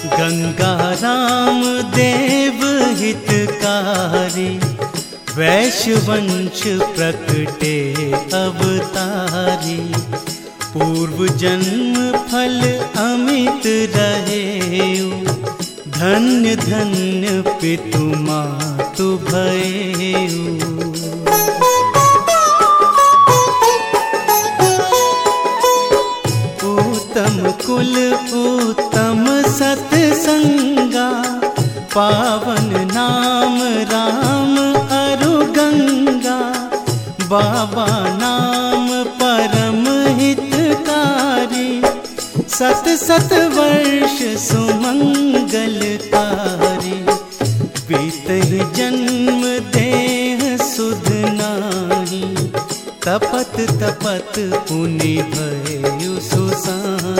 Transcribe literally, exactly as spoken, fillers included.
गंगा राम देव हितकारी, वैश्यवंश प्रकटे अवतारी। पूर्व जन्म फल अमित रहेउ, धन्य धन्य पितु मातु भयेउ। उत्तम कुल उत्तम सतसंगा, पावन नाम राम अरु गंगा। बाबा नाम परम हितकारी, सत सत वर्ष सुमंगलकारी। बीतहि जन्म देह सुध नाही, तपत तपत पुनि भयउ सुसा।